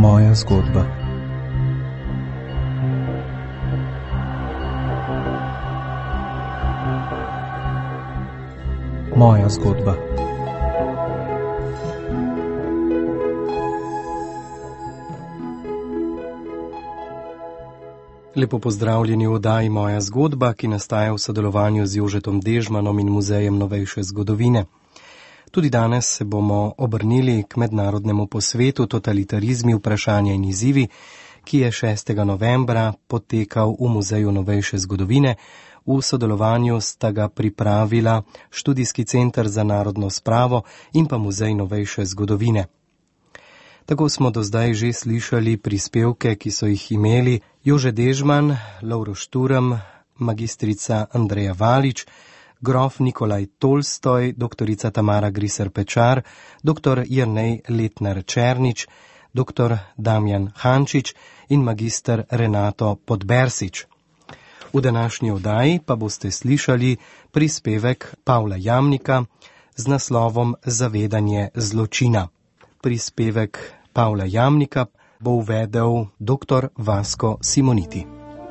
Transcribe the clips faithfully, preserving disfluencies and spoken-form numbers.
Moja zgodba. Moja zgodba. Lepo pozdravljeni v oddaji Moja zgodba, ki nastaja v sodelovanju z Jožetom Dežmanom in Muzejem novejše zgodovine. Tudi danes se bomo obrnili k mednarodnemu posvetu Totalitarizmi, vprašanja in izzivi, ki je šestega novembra potekal v Muzeju novejše zgodovine. V sodelovanju sta ga pripravila Študijski center za narodno spravo in pa Muzej novejše zgodovine. Tako smo do zdaj že slišali prispevke, ki so jih imeli Jože Dežman, Lovro Šturm, magistrica Andreja Valič, grof Nikolaj Tolstoj, doktorica Tamara Griser Pečar, doktor Jernej Letnar Černič, doktor Damjan Hančič in magister Renato Podbersič. V današnji oddaji pa boste slišali prispevek Pavla Jamnika z naslovom Zavedanje zločina. Prispevek Pavla Jamnika bo uvedel doktor Vasko Simoniti.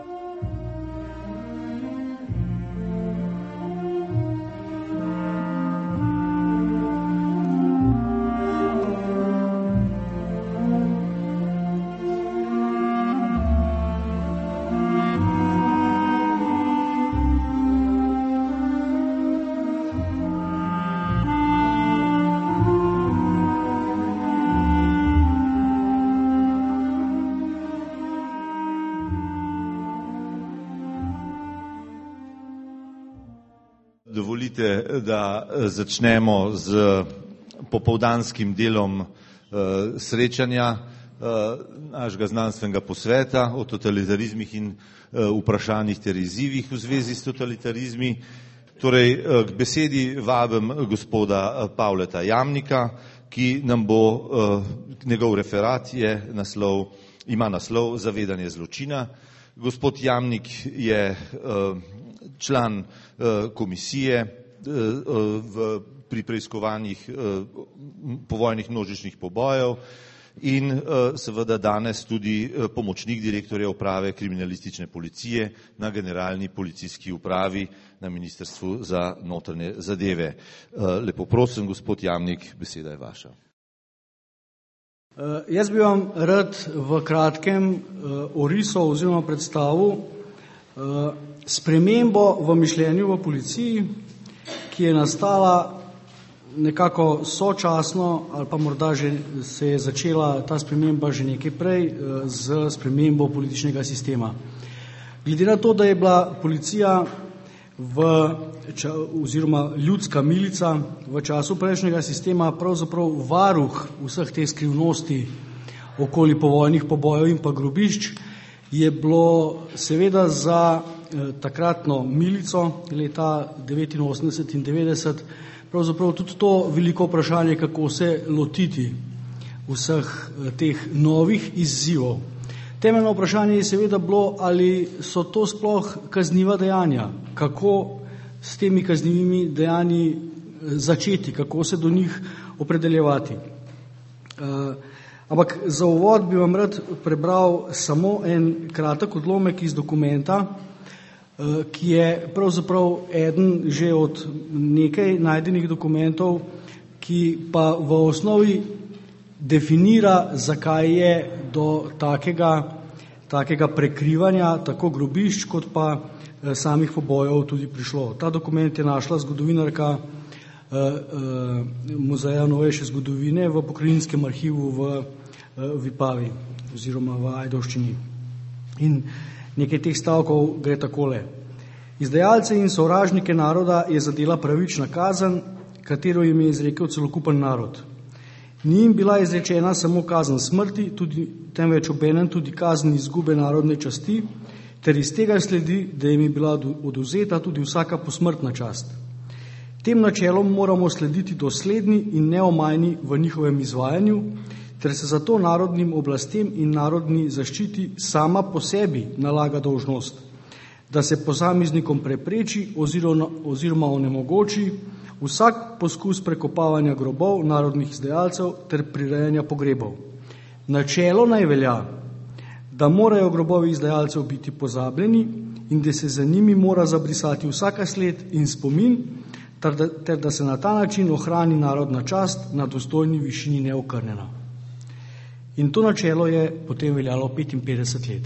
Dovolite, da začnemo z popoldanskim delom uh, srečanja uh, našega znanstvenega posveta o totalitarizmih in uh, vprašanjih ter izzivih v zvezi s totalitarizmi. Torej, uh, k besedi vabim gospoda Pavleta Jamnika, ki nam bo, uh, njegov referat je naslov, ima naslov Zavedanje zločina. Gospod Jamnik je uh, član uh, komisije uh, v, pri preiskovanjih uh, povojnih množičnih pobojev in uh, seveda danes tudi uh, pomočnik direktorja uprave kriminalistične policije na generalni policijski upravi na Ministrstvu za notranje zadeve. Uh, lepo prosim, gospod Jamnik, beseda je vaša. Uh, jaz bi vam rad v kratkem uh, orisal oziroma predstavil uh, spremembo v mišljenju v policiji, ki je nastala nekako sočasno ali pa morda že se je začela ta sprememba že nekaj prej z spremembo političnega sistema. Glede na to, da je bila policija v, oziroma ljudska milica v času prejšnjega sistema pravzaprav varuh vseh teh skrivnosti okoli povojnih pobojev in pa grobišč, je bilo seveda za takratno milico leta devetinosemdeset in devetdeset pravzaprav tudi to veliko vprašanje, kako se lotiti vseh teh novih izzivov. Temeljno vprašanje je seveda bilo, ali so to sploh kazniva dejanja, kako s temi kaznivimi dejanji začeti, kako se do njih opredeljevati. Ampak za uvod bi vam rad prebral samo en kratek odlomek iz dokumenta, ki je pravzaprav eden že od nekaj najdenih dokumentov, ki pa v osnovi definira, zakaj je do takega, takega prekrivanja, tako grobišč kot pa samih pobojev tudi prišlo. Ta dokument je našla zgodovinarka Muzeja novejše zgodovine v pokrajinskem arhivu v Vipavi oziroma v Ajdovščini. In nekaj teh stavkov gre takole. Izdajalce in sovražnike naroda je zadela pravična kazen, katero jim je izrekel celokupen narod. Ni jim bila izrečena samo kazen smrti, tudi, temveč obenem tudi kazen izgube narodne časti, ter iz tega sledi, da jim je bila odvzeta tudi vsaka posmrtna čast. Tem načelom moramo slediti dosledni in neomajni v njihovem izvajanju, ter se zato narodnim oblastem in narodni zaščiti sama po sebi nalaga dolžnost, da se posameznikom prepreči oziroma, oziroma onemogoči vsak poskus prekopavanja grobov narodnih izdajalcev ter prirejanja pogrebov. Načelo naj velja, da morajo grobovi izdajalcev biti pozabljeni in da se za njimi mora zabrisati vsaka sled in spomin, ter da, ter da se na ta način ohrani narodna čast na dostojni višini neokrnjena. In to načelo je potem veljalo petinpetdeset let.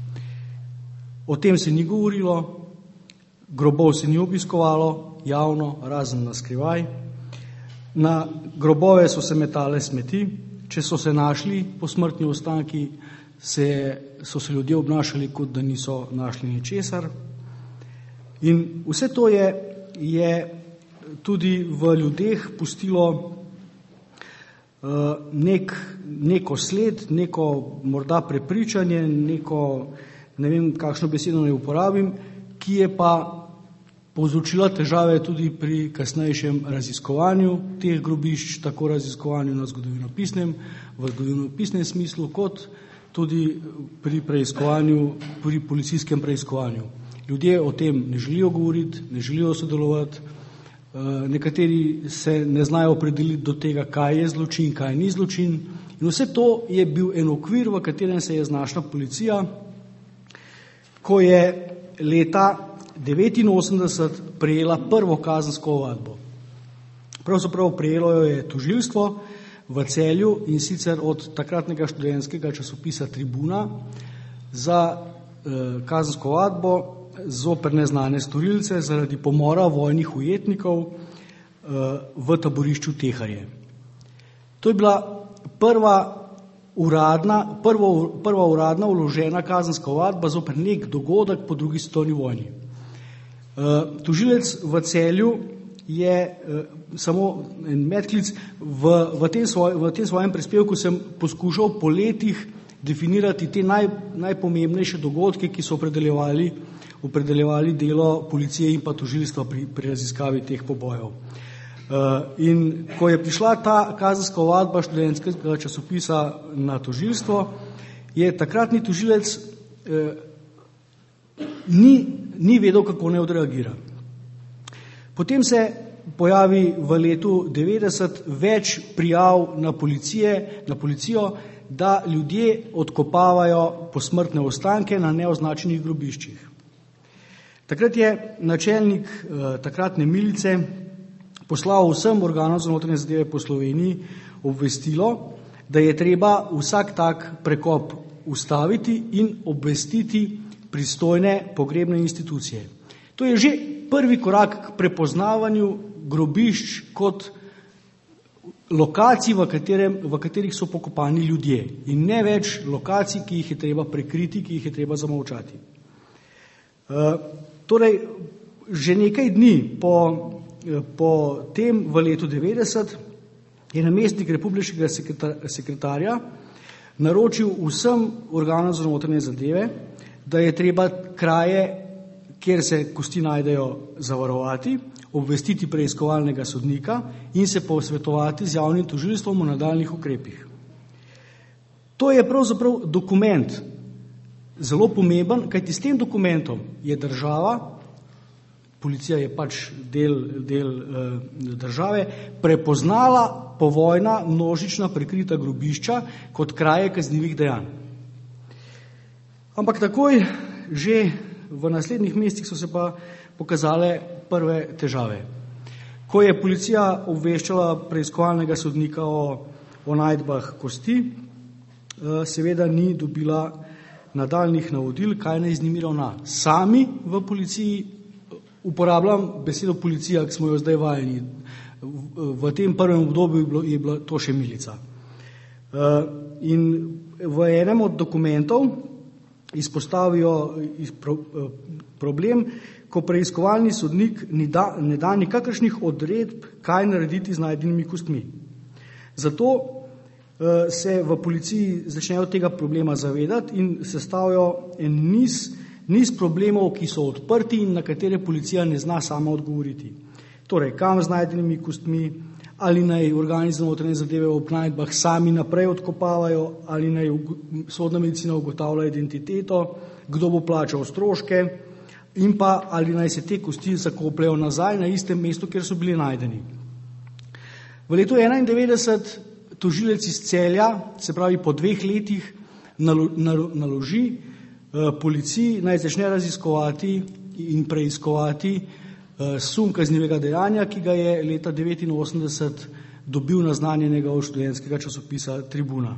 O tem se ni govorilo, grobov se ni obiskovalo javno, razen na skrivaj. Na grobove so se metale smeti, če so se našli posmrtni ostanki, se, so se ljudje obnašali, kot da niso našli ničesar. In vse to je, je tudi v ljudeh pustilo uh, nek, neko sled, neko morda prepričanje, neko, ne vem, kakšno besedo ne uporabim, ki je pa povzročila težave tudi pri kasnejšem raziskovanju teh grobišč, tako raziskovanju na zgodovinopisnem, v zgodovinopisnem smislu, kot tudi pri preiskovanju, pri policijskem preiskovanju. Ljudje o tem ne želijo govoriti, ne želijo sodelovati, nekateri se ne znajo opredeliti do tega, kaj je zločin, kaj ni zločin. In vse to je bil en okvir, v katerem se je znašla policija, ko je leta devetinosemdeset prejela prvo kazensko ovadbo. Pravzaprav prejelo jo je tožilstvo v Celju, in sicer od takratnega študentskega časopisa Tribuna, za eh, kazensko ovadbo zoper neznane storilce zaradi pomora vojnih ujetnikov eh, v taborišču Teharje. To je bila prva uradna, prvo, prva uradna vložena kazenska ovadba zoper nek dogodek po drugi svetovni vojni. Uh, tožilec v Celju je uh, samo en medklic, v, v, tem svoj, v tem svojem prispevku sem poskušal po letih definirati te naj, najpomembnejše dogodke, ki so opredeljevali, opredeljevali delo policije in pa tožilstva pri, pri raziskavi teh pobojev. Uh, in ko je prišla ta kazenska ovadba študentskega časopisa na tožilstvo, je takratni tožilec uh, ni ni vedel, kako ne odreagira. Potem se pojavi v letu devetdeset več prijav na, policije, na policijo, da ljudje odkopavajo posmrtne ostanke na neoznačenih grobiščih. Takrat je načelnik eh, takratne milice poslal vsem organom za notranje zadeve po Sloveniji obvestilo, da je treba vsak tak prekop ustaviti in obvestiti pristojne pogrebne institucije. To je že prvi korak k prepoznavanju grobišč kot lokacij, v, katerem, v katerih so pokopani ljudje, in ne več lokacij, ki jih je treba prekriti, ki jih je treba zamolčati. E, torej, že nekaj dni po, po tem v letu devetdeset je namestnik republiškega sekretarja naročil vsem organom za notranje zadeve, da je treba kraje, kjer se kosti najdejo, zavarovati, obvestiti preiskovalnega sodnika in se posvetovati z javnim tožilstvom o nadaljnjih ukrepih. To je pravzaprav dokument zelo pomemben, kajti s tem dokumentom je država, policija je pač del, del eh, države, prepoznala povojna množična prekrita grobišča kot kraje kaznivih dejanj. Ampak takoj že v naslednjih mesecih so se pa pokazale prve težave. Ko je policija obveščala preiskovalnega sodnika o, o najdbah kosti, seveda ni dobila nadaljnih navodil, kaj naj z njimi ravna. Sami v policiji, uporabljam besedo policija, ki smo jo zdaj vajeni, v tem prvem obdobju je bilo, je bila to še milica. In v enem od dokumentov izpostavijo problem, ko preiskovalni sodnik ne da, ne da nikakršnih odredb, kaj narediti z najdenimi kostmi. Zato se v policiji začnejo tega problema zavedati in sestavljajo en niz, niz problemov, ki so odprti in na katere policija ne zna sama odgovoriti. Torej, kam z najdenimi kostmi, ali naj organi za notranje zadeve ob najdbah sami naprej odkopavajo, ali naj sodna medicina ugotavlja identiteto, kdo bo plačal stroške in pa ali naj se te kosti zakopljajo nazaj na istem mestu, kjer so bili najdeni. V letu enaindevetdeset tožilec iz Celja, se pravi po dveh letih, nalo, nalo, naloži eh, policiji naj začne raziskovati in preiskovati eh, sum kaznivega dejanja, ki ga je leta devetinosemdeset dobil naznanjenega od študentskega časopisa Tribuna.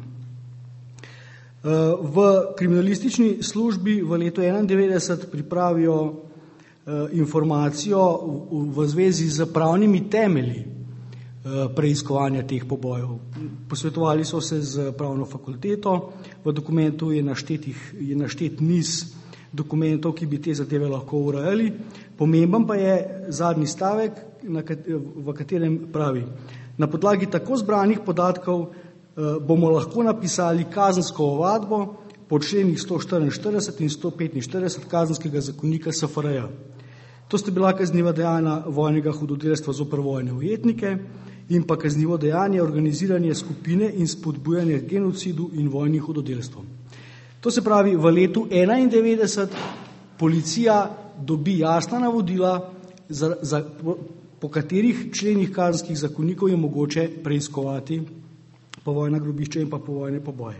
V kriminalistični službi v letu enaindevetdeset pripravijo informacijo v zvezi z pravnimi temelji preiskovanja teh pobojev. Posvetovali so se z pravno fakulteto, v dokumentu je, je naštet niz dokumentov, ki bi te zadeve lahko urejali. Pomemben pa je zadnji stavek, v katerem pravi: na podlagi tako zbranih podatkov bomo lahko napisali kazensko ovadbo po členih sto štiriinštirideset in sto petinštirideset kazenskega zakonika S F R J. To sta bila kazniva dejanja vojnega hudodelstva zoper vojne ujetnike in pa kaznivo dejanje organiziranje skupine in spodbujanje genocidu in vojnih hudodelstvom. To se pravi, v letu enaindevetdeset policija dobi jasna navodila, za, za, po, po katerih členih kazenskih zakonikov je mogoče preiskovati povojna grobišča in pa povojne poboje.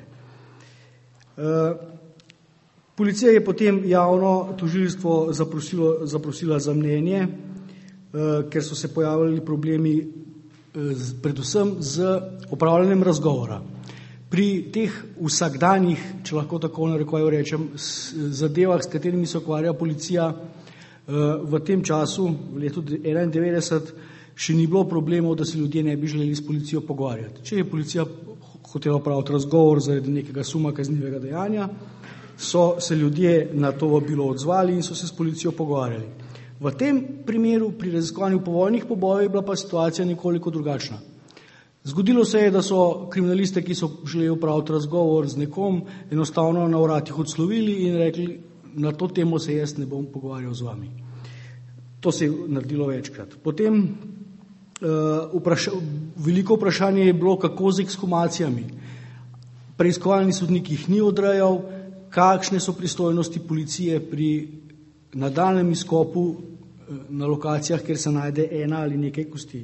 E, policija je potem javno tožilstvo zaprosilo, zaprosila za mnenje, e, ker so se pojavljali problemi e, z, predvsem z opravljanjem razgovora. Pri teh vsakdanjih, če lahko tako narekovaj rečem, zadevah, s katerimi se ukvarja policija, e, v tem času, v letu enaindevetdeset, še ni bilo problemov, da se ljudje ne bi želeli s policijo pogovarjati. Če je policija hotela opraviti razgovor zaradi nekega suma kaznivega dejanja, so se ljudje na to vabilo odzvali in so se s policijo pogovarjali. V tem primeru, pri raziskovanju povojnih pobojev, je bila pa situacija nekoliko drugačna. Zgodilo se je, da so kriminaliste, ki so želeli opraviti razgovor z nekom, enostavno na vratih odslovili in rekli: na to temo se jaz ne bom pogovarjal z vami. To se je naredilo večkrat. Potem Uh, vpraša, veliko vprašanje je bilo, kako z ekshumacijami. Preiskovalni sodnik jih ni odrejal, kakšne so pristojnosti policije pri nadaljnjem izkopu uh, na lokacijah, kjer se najde ena ali nekaj kosti.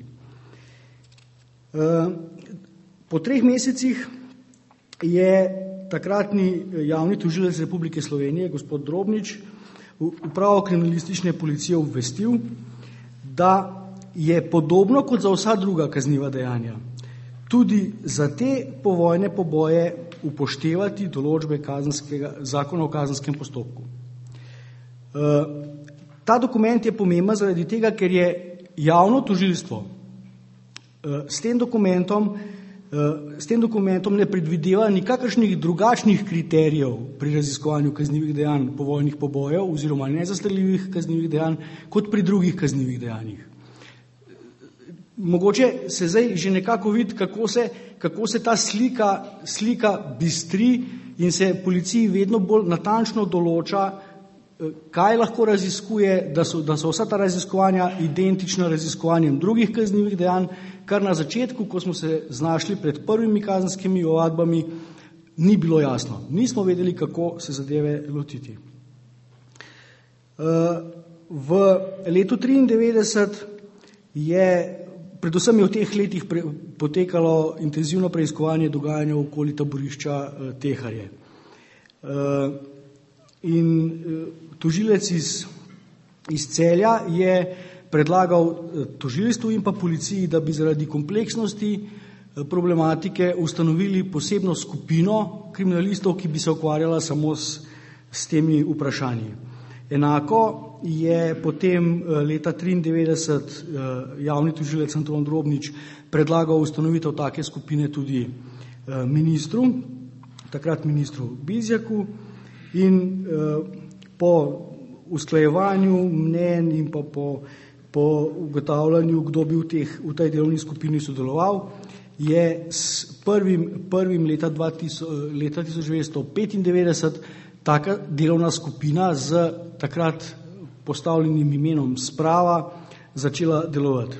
Uh, po treh mesecih je takratni javni tožilec Republike Slovenije, gospod Drobnič, upravo kriminalistične policije obvestil, da je podobno kot za vsa druga kazniva dejanja tudi za te povojne poboje upoštevati določbe kazenskega, zakona o kazenskem postopku. E, ta dokument je pomemben zaradi tega, ker je javno tožilstvo e, s tem dokumentom e, s tem dokumentom ne predvideva nikakršnih drugačnih kriterijev pri raziskovanju kaznivih dejanj povojnih pobojev oziroma nezastarljivih kaznivih dejanj kot pri drugih kaznivih dejanjih. Mogoče se zdaj že nekako vidi, kako se, kako se ta slika, slika bistri in se policiji vedno bolj natančno določa, kaj lahko raziskuje, da so, da so vsa ta raziskovanja identična raziskovanjem drugih kaznivih dejanj, kar na začetku, ko smo se znašli pred prvimi kazenskimi ovadbami, ni bilo jasno. Nismo vedeli, kako se zadeve lotiti. V letu triindevetdeset je Predvsem je v teh letih pre, potekalo intenzivno preiskovanje dogajanja okoli taborišča e, Teharje. E, in e, tožilec iz, iz Celja je predlagal e, tožilstvu in pa policiji, da bi zaradi kompleksnosti e, problematike ustanovili posebno skupino kriminalistov, ki bi se ukvarjala samo s, s temi vprašanji. Enako je potem leta triindevetdeset javni tožilec Anton Drobnič predlagal ustanovitev take skupine tudi ministru, takrat ministru Bizjaku, in po usklajevanju mnenj in pa po, po ugotavljanju, kdo bi v, teh, v tej delovni skupini sodeloval, je s prvim, prvim leta, leta tisoč devetsto petindevetdeset taka delovna skupina z takrat postavljenim imenom Sprava začela delovati.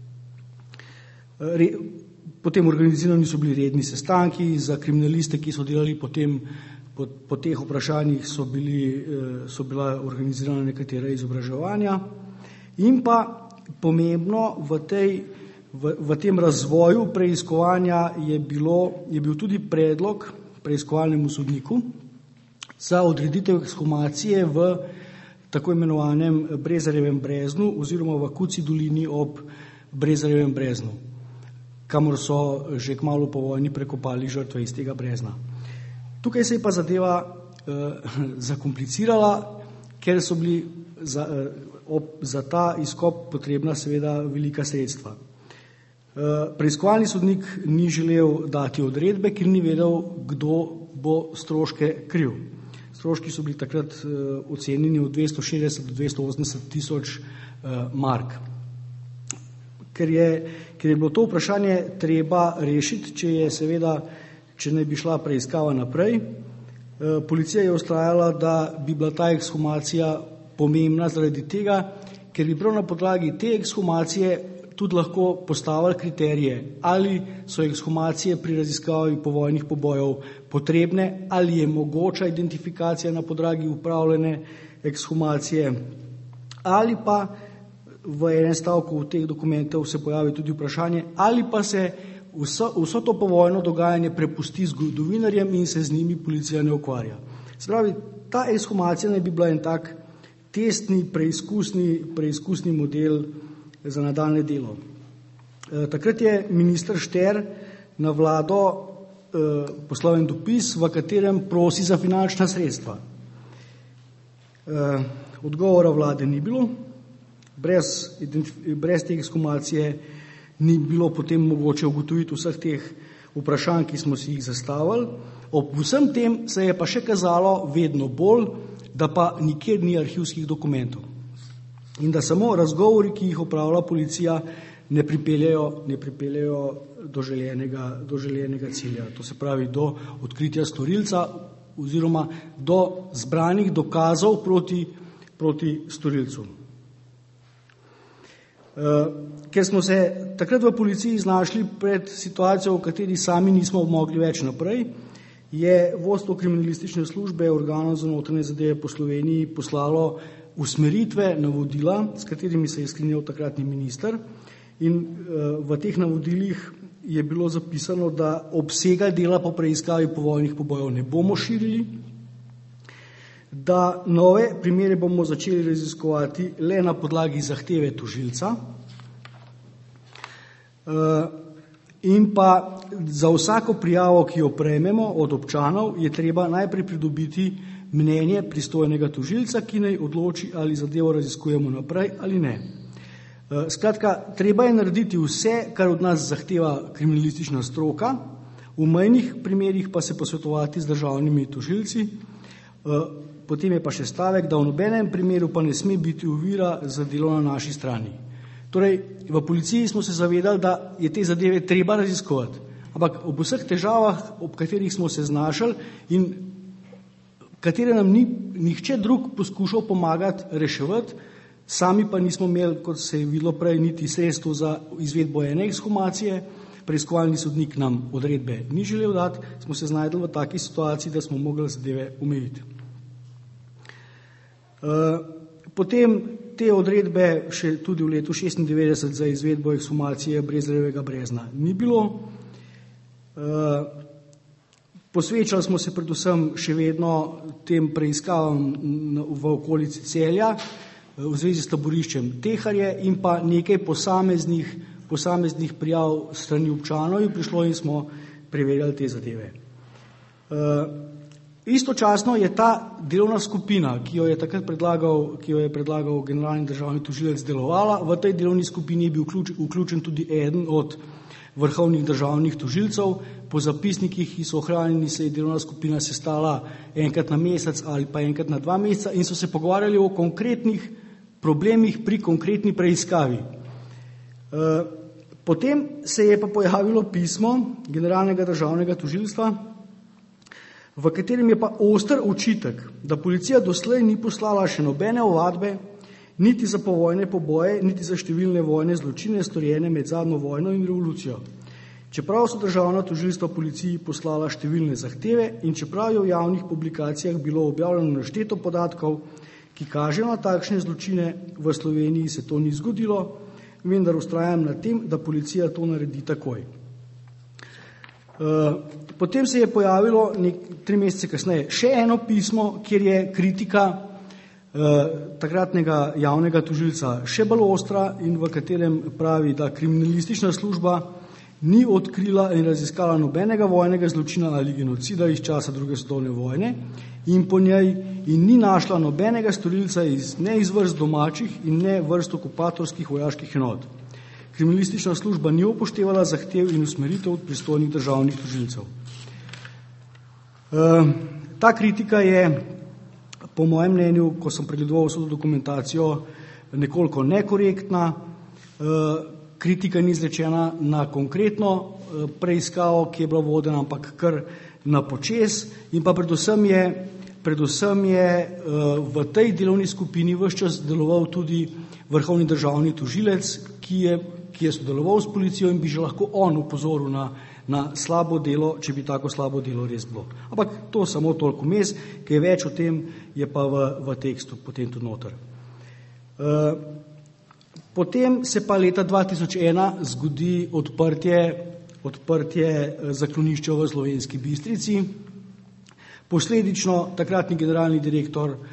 Re, potem organizirani so bili redni sestanki za kriminaliste, ki so delali potem po, po teh vprašanjih, so, bili, so bila organizirana nekatera izobraževanja in pa pomembno v tej, v, v tem razvoju preiskovanja je, bilo, je bil tudi predlog preiskovalnemu sodniku za odreditev ekshumacije v tako imenovanem Brezarjevem breznu oziroma v Kuci dolini ob Brezarjevem breznu, kamor so že kmalu po vojni prekopali žrtve iz tega brezna. Tukaj se je pa zadeva eh, zakomplicirala, ker so bili za, eh, ob, za ta izkop potrebna seveda velika sredstva. Eh, preiskovalni sodnik ni želel dati odredbe, ker ni vedel, kdo bo stroške kril. Stroški so bili takrat uh, ocenjeni od dvesto šestdeset do dvesto osemdeset tisoč uh, mark. Ker je, ker je bilo to vprašanje treba rešiti, če je seveda, če ne bi šla preiskava naprej, uh, policija je ustrajala, da bi bila ta ekshumacija pomembna zaradi tega, ker bi prav na podlagi te ekshumacije tudi lahko postavili kriterije, ali so ekshumacije pri raziskavi povojnih pobojev potrebne, ali je mogoča identifikacija na podlagi upravljene ekshumacije, ali pa v enem stavku teh dokumentov se pojavi tudi vprašanje, ali pa se vso, vso to povojno dogajanje prepusti zgodovinarjem in se z njimi policija ne ukvarja. Se pravi, ta ekshumacija naj bi bila en tak testni, preizkusni, preizkusni model za nadaljne delo. E, takrat je minister Šter na vlado e, poslal en dopis, v katerem prosi za finančna sredstva. E, odgovora vlade ni bilo, brez, brez te ekshumacije ni bilo potem mogoče ugotoviti vseh teh vprašanj, ki smo si jih zastavili. Ob vsem tem se je pa še kazalo vedno bolj, da pa nikjer ni arhivskih dokumentov. In da samo razgovori, ki jih opravlja policija, ne pripeljajo, ne pripeljajo do željenega, do željenega cilja. To se pravi do odkritja storilca oziroma do zbranih dokazov proti, proti storilcu. Ker smo se takrat v policiji znašli pred situacijo, v kateri sami nismo mogli več naprej, je vodstvo kriminalistične službe organov za notranje zadeve po Sloveniji poslalo usmeritve, navodila, s katerimi se je sklinjal takratni minister, in uh, v teh navodilih je bilo zapisano, da obsega dela po preiskavi povojnih pobojev ne bomo širili, da nove primere bomo začeli raziskovati le na podlagi zahteve tožilca uh, in pa za vsako prijavo, ki jo prejmemo od občanov, je treba najprej pridobiti mnenje pristojnega tožilca, ki naj odloči, ali zadevo raziskujemo naprej ali ne. Skratka, treba je narediti vse, kar od nas zahteva kriminalistična stroka, v mejnih primerih pa se posvetovati z državnimi tožilci. Potem je pa še stavek, da v nobenem primeru pa ne sme biti ovira za delo na naši strani. Torej, v policiji smo se zavedali, da je te zadeve treba raziskovati, ampak ob vseh težavah, ob katerih smo se znašli in katere nam ni nihče drug poskušal pomagati reševati, sami pa nismo imeli, kot se je videlo prej, niti sredstvo za izvedbo ene ekshumacije, preiskovalni sodnik nam odredbe ni želel dati, smo se znajdli v taki situaciji, da smo mogli zadeve omejiti. Potem te odredbe še tudi v letu šestindevetdeset za izvedbo ekshumacije Brezarjevega brezna ni bilo. Posvečali smo se predvsem še vedno tem preiskavam v okolici Celja v zvezi s taboriščem Teharje in pa nekaj posameznih, posameznih prijav strani občanov je prišlo in smo preverjali te zadeve. Istočasno je ta delovna skupina, ki jo je takrat predlagal, ki jo je predlagal generalni državni tožilec, delovala. V tej delovni skupini je bil vključen tudi eden od vrhovnih državnih tožilcev. Po zapisnikih, ki so ohranjeni, se je delovna skupina sestala enkrat na mesec ali pa enkrat na dva meseca in so se pogovarjali o konkretnih problemih pri konkretni preiskavi. Potem se je pa pojavilo pismo generalnega državnega tožilstva, v katerem je pa oster očitek, da policija doslej ni poslala še nobene ovadbe, niti za povojne poboje, niti za številne vojne zločine, storjene med zadnjo vojno in revolucijo. Čeprav so državna tožilstva policiji poslala številne zahteve in čeprav je v javnih publikacijah bilo objavljeno nešteto podatkov, ki kažejo na takšne zločine, v Sloveniji se to ni zgodilo, vendar ustrajam na tem, da policija to naredi takoj. Potem se je pojavilo nek, tri mesece kasneje še eno pismo, kjer je kritika eh, takratnega javnega tožilca še bolj ostra in v katerem pravi, da kriminalistična služba ni odkrila in raziskala nobenega vojnega zločina ali genocida iz časa druge svetovne vojne in po njej in ni našla nobenega storilca iz, ne iz vrst domačih in ne vrst okupatorskih vojaških enot. Kriminalistična služba ni upoštevala zahtev in usmeritev od pristojnih državnih tožilcev. E, ta kritika je, po mojem mnenju, ko sem pregledoval vso dokumentacijo, nekoliko nekorektna. E, kritika ni izrečena na konkretno e, preiskavo, ki je bila vodena, ampak kar na počez in pa predvsem je, predvsem je e, v tej delovni skupini ves čas deloval tudi vrhovni državni tožilec, ki je ki je sodeloval s policijo in bi že lahko on upozoril na, na slabo delo, če bi tako slabo delo res bilo. Ampak to samo toliko mes, ki je več o tem, je pa v, v tekstu potem tudi noter. E, potem se pa leta dva tisoč ena zgodi odprtje, odprtje zaklonišča v Slovenski Bistrici. Posledično takratni generalni direktor e,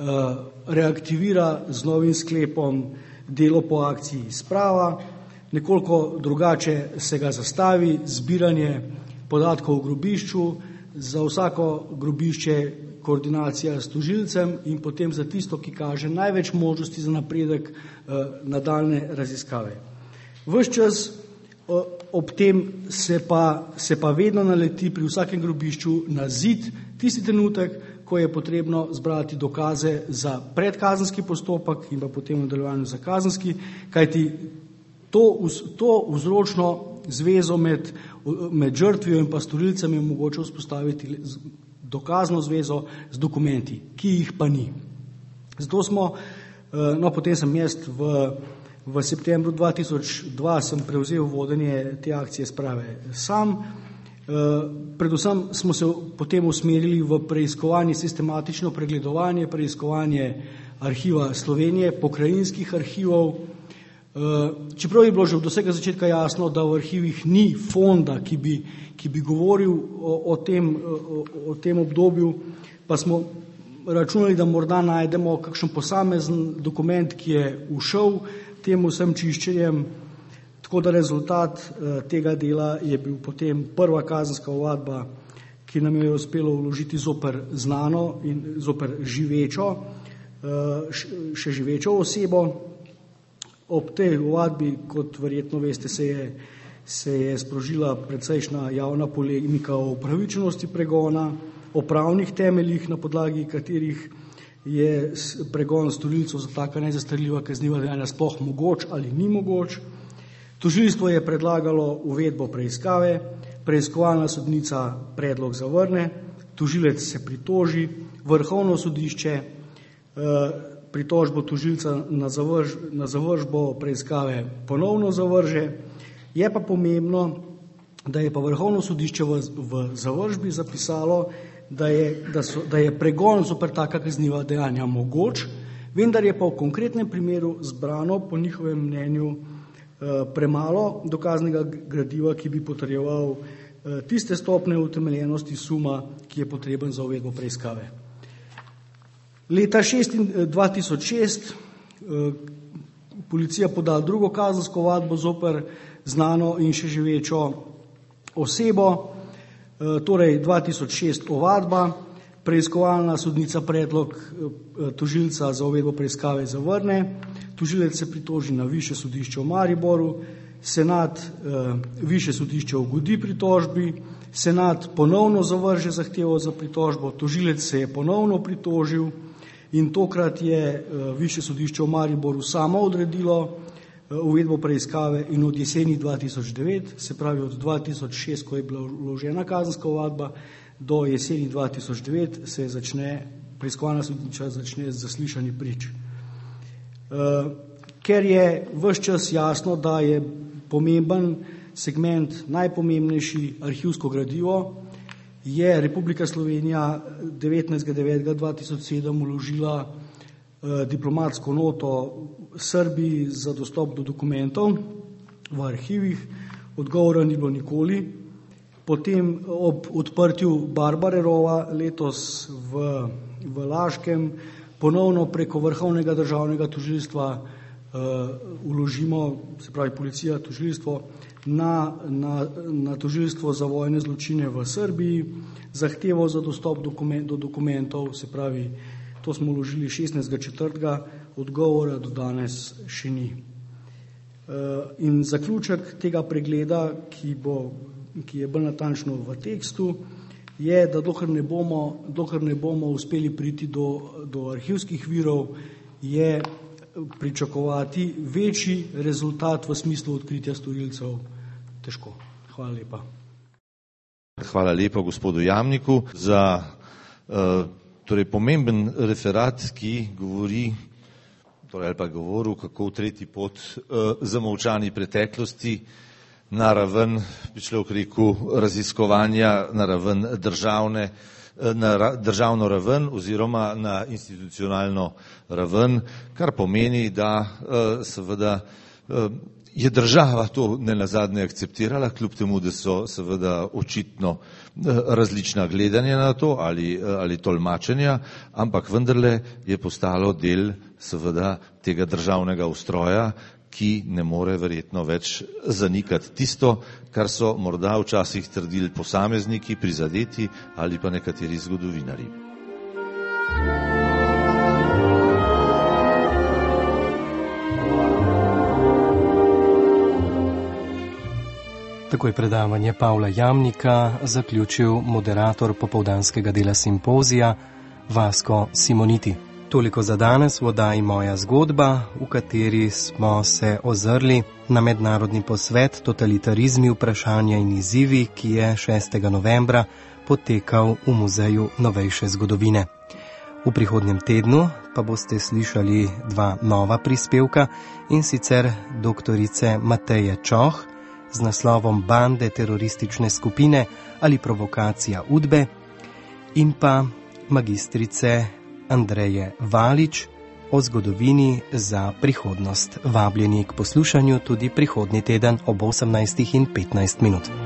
reaktivira z novim sklepom delo po akciji Sprava. Nekoliko drugače se ga zastavi, zbiranje podatkov o grobišču, za vsako grobišče koordinacija s tožilcem in potem za tisto, ki kaže največ možnosti za napredek, nadaljne raziskave. Ves čas ob tem se pa, se pa vedno naleti pri vsakem grobišču na zid tisti trenutek, ko je potrebno zbrati dokaze za predkazenski postopek in pa potem v nadaljevanju za kazenski, kajti To, to vzročno zvezo med, med žrtvijo in pa storilcem je mogoče vzpostaviti dokazno zvezo z dokumenti, ki jih pa ni. Zato smo, no potem sem jaz v, v septembru dva tisoč dva sem prevzel vodenje te akcije Sprave sam. Predvsem smo se potem usmerili v preiskovanje, sistematično pregledovanje, preiskovanje arhiva Slovenije, pokrajinskih arhivov. Čeprav je bilo že od vsega začetka jasno, da v arhivih ni fonda, ki bi, ki bi govoril o, o, tem, o, o tem obdobju, pa smo računali, da morda najdemo kakšen posamezen dokument, ki je ušel tem vsem čiščenjem, tako da rezultat tega dela je bil potem prva kazenska ovadba, ki nam je uspelo vložiti zoper znano in zoper živečo, še živečo osebo. Ob tej ovadbi, kot verjetno veste, se je, se je sprožila precejšnja javna polemika o upravičenosti pregona, o pravnih temeljih, na podlagi katerih je pregon storilcev za taka nezastarljiva kazniva dejanja sploh mogoč ali ni mogoč. Tožilstvo je predlagalo uvedbo preiskave, preiskovalna sodnica predlog zavrne, tožilec se pritoži, vrhovno sodišče eh, pritožbo tožilca na, zavrž, na zavržbo preiskave ponovno zavrže. Je pa pomembno, da je pa vrhovno sodišče v, v zavržbi zapisalo, da je, da, so, da je pregon zoper taka kazniva dejanja mogoč, vendar je pa v konkretnem primeru zbrano po njihovem mnenju eh, premalo dokaznega gradiva, ki bi potrjeval eh, tiste stopne utemeljenosti suma, ki je potreben za uvedbo preiskave. Leta dva tisoč šest policija podala drugo kazensko ovadbo zoper znano in še živečo osebo, torej dva tisoč šest ovadba, preiskovalna sodnica predlog tožilca za uvedbo preiskave zavrne, tožilec se pritoži na višje sodišče v Mariboru, senat višje sodišče ugodi pritožbi, senat ponovno zavrže zahtevo za pritožbo, tožilec se je ponovno pritožil, in tokrat je višje sodišče v Mariboru samo odredilo uvedbo preiskave in od jeseni dva tisoč devet, se pravi od dva tisoč šest, ko je bila vložena kazenska ovadba, do jeseni dva tisoč devet se začne, preiskovalna sodnica začne z zaslišanji prič. Ker je ves čas jasno, da je pomemben segment, najpomembnejši arhivsko gradivo, je Republika Slovenija devetnajstega devetega dva tisoč sedem vložila diplomatsko noto Srbiji za dostop do dokumentov v arhivih. Odgovora ni bilo nikoli. Potem ob odprtju Barbare rova letos v, v Laškem ponovno preko Vrhovnega državnega tožilstva uh, uložimo, se pravi policija, tožilstvo, na, na, na tožilstvo za vojne zločine v Srbiji, zahtevo za dostop dokument, do dokumentov, se pravi, to smo uložili šestnajstega četrtega, odgovora do danes še ni. Uh, in zaključek tega pregleda, ki, bo, ki je bolj natančno v tekstu, je, da dokler ne bomo, dokler ne bomo uspeli priti do, do arhivskih virov, je pričakovati večji rezultat v smislu odkritja storilcev težko. Hvala lepa. Hvala lepa gospodu Jamniku za uh, torej pomemben referat, ki govori, torej ali pa govoril, kako utreti pot uh, zamolčani preteklosti na raven, bi človek rekel, raziskovanja na raven državne, na državno raven oziroma na institucionalno raven, kar pomeni, da seveda je država to nenazadnje akceptirala, kljub temu, da so seveda očitno različna gledanja na to ali, ali tolmačenja, ampak vendarle je postalo del seveda tega državnega ustroja, ki ne more verjetno več zanikati tisto, kar so morda včasih trdili posamezniki, prizadeti ali pa nekateri zgodovinarji. Tako je predavanje Pavla Jamnika zaključil moderator popoldanskega dela simpozija Vasko Simoniti. Toliko za danes v oddaji Moja zgodba, v kateri smo se ozrli na mednarodni posvet Totalitarizmi, vprašanja in izzivi, ki je šestega novembra potekal v Muzeju novejše zgodovine. V prihodnjem tednu pa boste slišali dva nova prispevka, in sicer doktorice Mateje Čoh z naslovom Bande teroristične skupine ali provokacija Udbe in pa magistrice Andreje Valič o zgodovini za prihodnost. Vabljeni k poslušanju tudi prihodnji teden ob osemnajstih in petnajst minut.